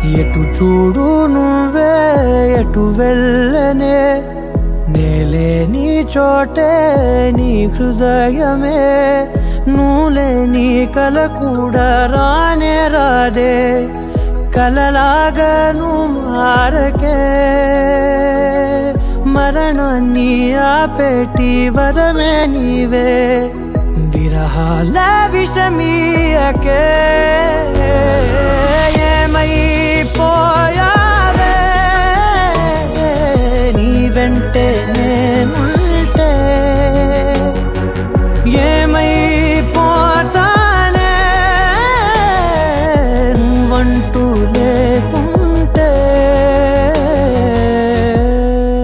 ఎటు చూడు నువ్వే ఎటు వెళ్ళనే నేలే నీ చోటే నీ హృదయమే నువ్వులే నీ కల కూడా రానే రాదే కలలాగా నువ్వు మారకే మరణాన్ని ఆపేటి వరమే నీవే విరహాల విషమీయకే ఏమైపోయావే నీ వెంటే